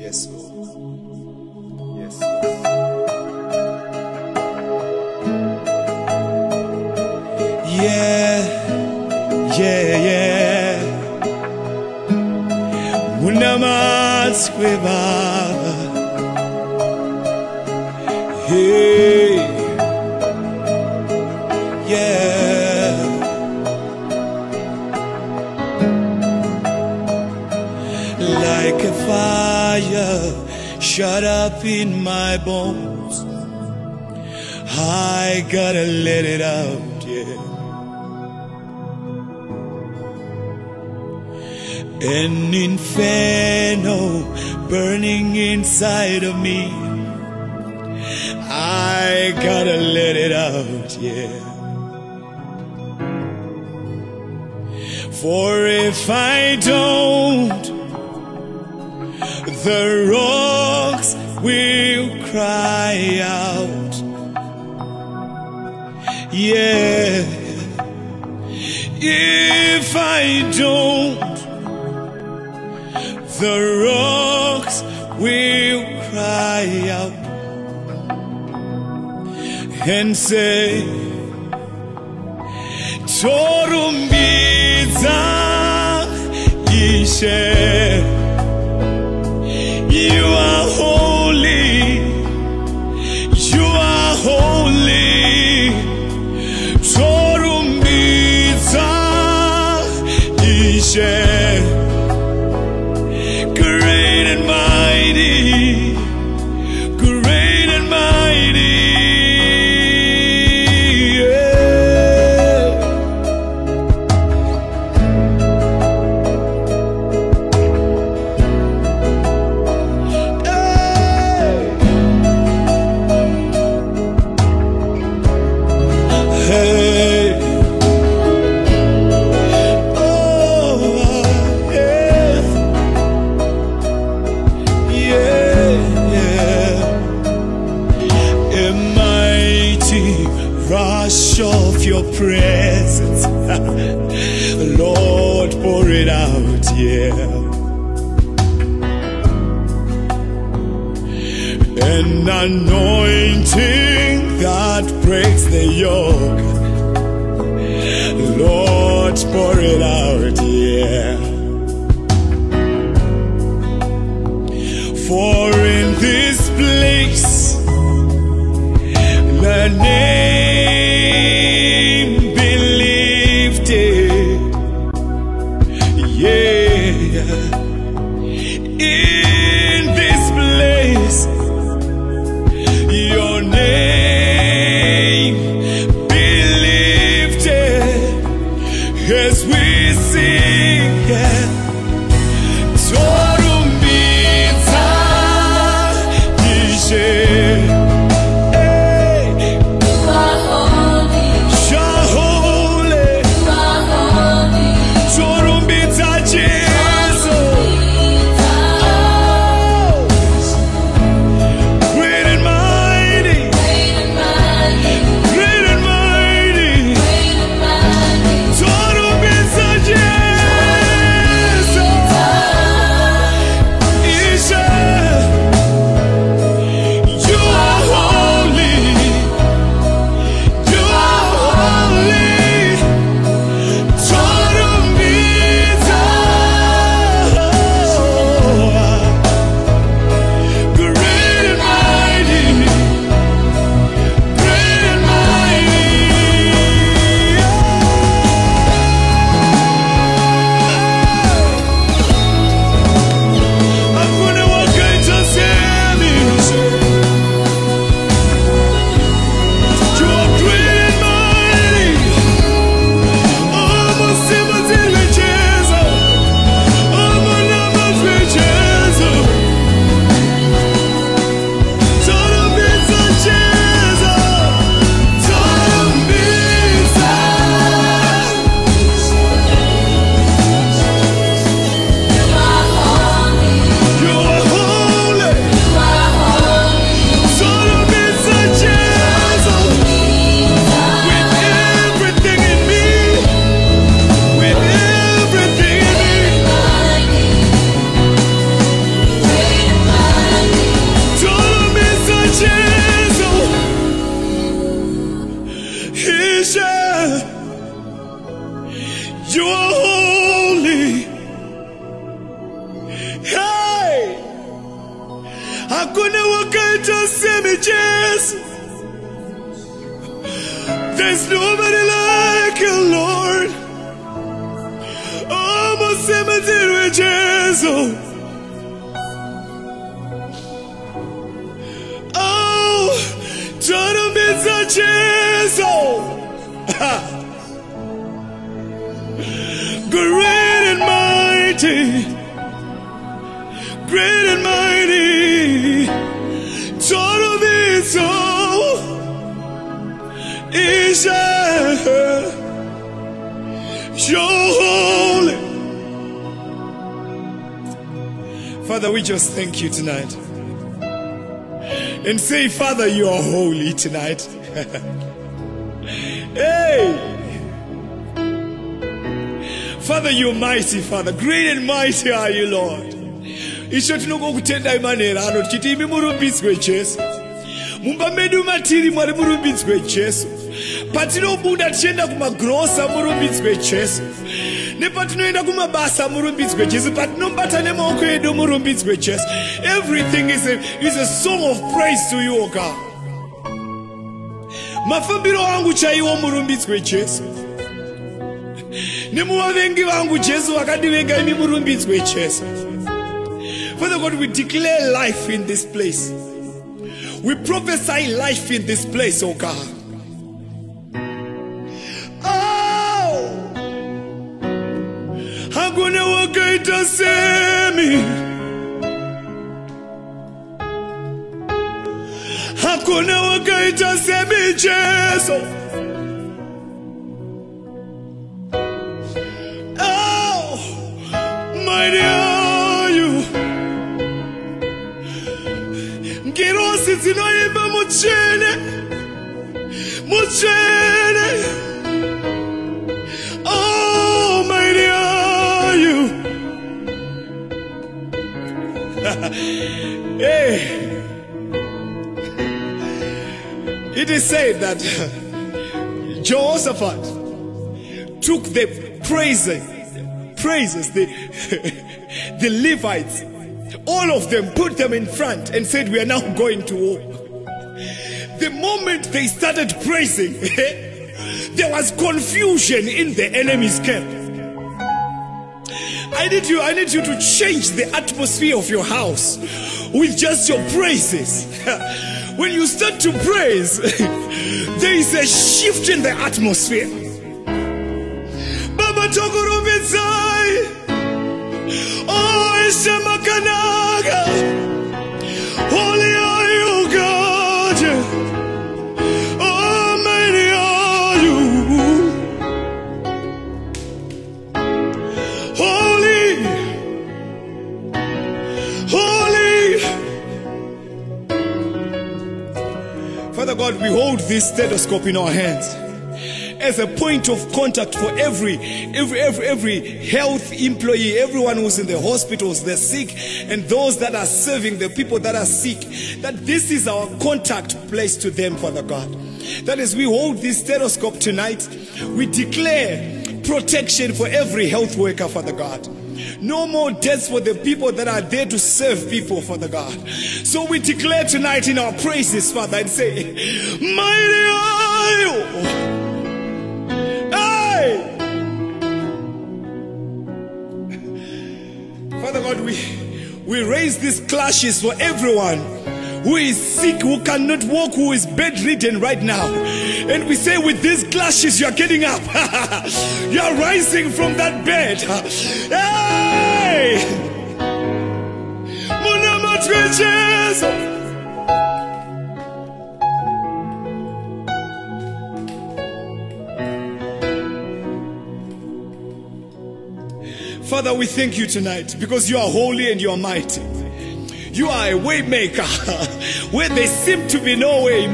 Yes, Lord. Yes. Yeah, yeah, yeah. Munamatskwe Baba. Hey, yeah. Like a fire shut up in my bones, I gotta let it out, yeah. An inferno burning inside of me, I gotta let it out, yeah. For if I don't, the rocks will cry out, yeah. If I don't, the rocks will cry out and say, Torumbiza Ishe, you are holy, you are holy. Torumbiza Ishe, great and mighty, great and mighty. Rush of your presence, Lord, pour it out, yeah. An anointing that breaks the yoke, Lord, pour it out, yeah. For in this place, the name be lifted, yeah. In this place, your name be lifted as we sing, yeah. Torumbiza Ishe. Yes. There's nobody like you, Lord. Almost cemetery, Jesus. Oh, don't be such Jesus. Great and mighty, great and mighty, total be so. Is you're holy. Father, we just thank you tonight. And say, Father, you are holy tonight. Hey! Father, you're mighty, Father. Great and mighty are you, Lord. Isho tinoko kutenda imanera ano chiti imi murumbitswe Jesu. Mumba medu matiri mwari murumbitswe Jesu. Patinobuda tichienda kumagrosa murumbitswe Jesu. Nepatinoenda kumabasa murumbitswe Jesu. Patinomubata nemaoko edu murumbitswe Jesu. Everything is a song of praise to you, O God. Mafambiro wangu chaiwo murumbitswe Jesu. Nemuvavengi vangu Jesu vakandivenga imi murumbitswe Jesu. Father God, we declare life in this place. We prophesy life in this place, oh God. Oh, hakuna wakaita semi, hakuna wakaita semi Jesu. Oh, mighty are you. Ngirosi zinoimba muchene, muchene. Oh, mighty are you. Hey. It is said that Jehoshaphat took the praises, the Levites, all of them, put them in front and said, we are now going to war. The moment they started praising, there was confusion in the enemy's camp. I need you to change the atmosphere of your house with just your praises. When you start to praise, there is a shift in the atmosphere. Baba Tokorobizai, oh Ishamakanaga, holy are you, God, almighty are you, holy, holy. Father God, we hold this stethoscope in our hands as a point of contact for every health employee, everyone who's in the hospitals, the sick, and those that are serving the people that are sick, that this is our contact place to them, Father God. That as we hold this stethoscope tonight, we declare protection for every health worker, Father God. No more deaths for the people that are there to serve people, Father God. So we declare tonight in our praises, Father, and say, mighty are you. Hey! Father God, we raise these clashes for everyone who is sick, who cannot walk, who is bedridden right now. And we say, with these clashes, you are getting up. You are rising from that bed. Hey! Father, we thank you tonight because you are holy and you are mighty. You are a way maker where there seem to be no way.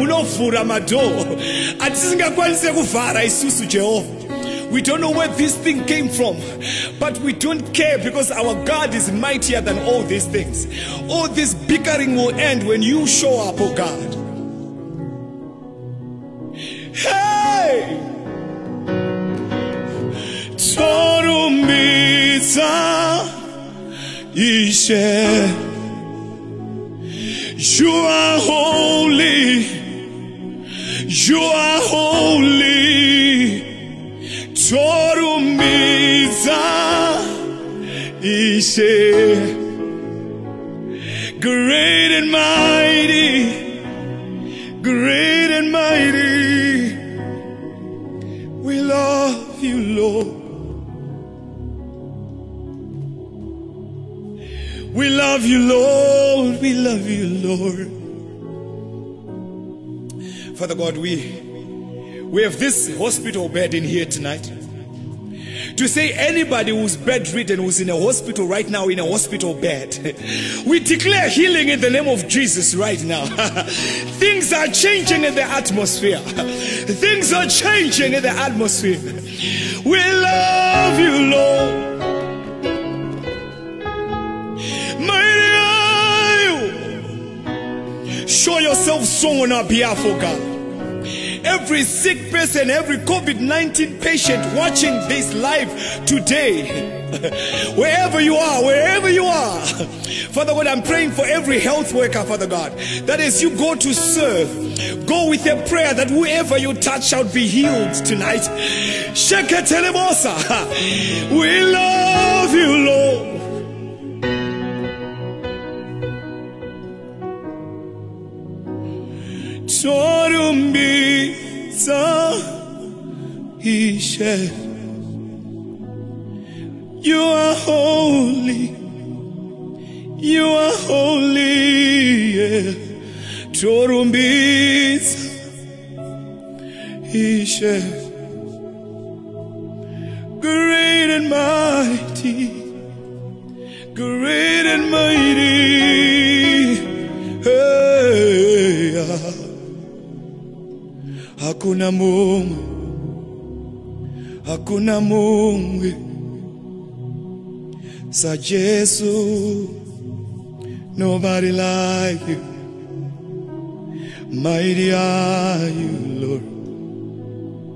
We don't know where this thing came from, but we don't care because our God is mightier than all these things. All this bickering will end when you show up, oh God. Hey! Torumbitsa Ishe, you are holy. You are holy. Torumbiza ishe. Great and mighty. Great and mighty. We love you, Lord. We love you, Lord. We love you, Lord. Father God, we have this hospital bed in here tonight. To say anybody who's bedridden, who's in a hospital right now, in a hospital bed, we declare healing in the name of Jesus right now. Things are changing in the atmosphere. Things are changing in the atmosphere. We love you, Lord. Mighty are you. Show yourself strong on our behalf, oh God. Every sick person, every COVID-19 patient watching this live today, wherever you are, Father God, I'm praying for every health worker, Father God, that as you go to serve, go with a prayer that whoever you touch shall be healed tonight. Sheketelebosa. We love you, Lord. Torumbiza ishe. You are holy. You are holy. Yeah. Torumbiza ishe. Great and mighty. Great and mighty. Hey, yeah. Hakuna Mungu sa Jesu, nobody like you. Mighty are you, Lord.